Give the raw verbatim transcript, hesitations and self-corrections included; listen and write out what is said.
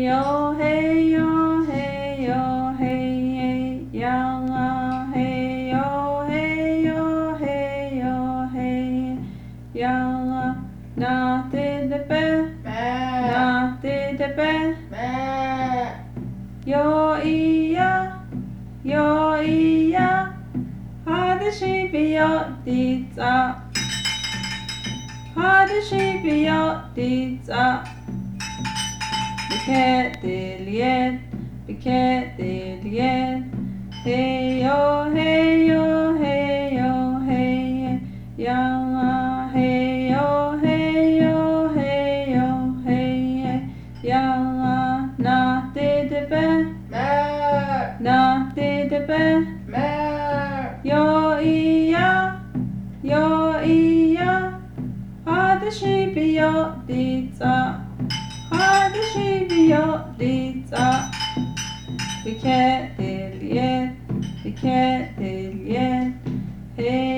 yo hey yo hey yo hey yang ah hey yo hey yo hey yo hey yang ah na te de pe na te de pe yo iya yo iya ha de shi bi yo di za ha de shi bi yo di za Biket dilien, biket dilien, hey yo, hey yo, hey yo, hey, yang ah, hey yo, hey yo, hey yo, hey, yang ah, na de de be, na de de be, yo iya, yo iya, ha de shi bi yo di za. Ha de shi bi yo di za. Biket dilien, biket dilien, hey.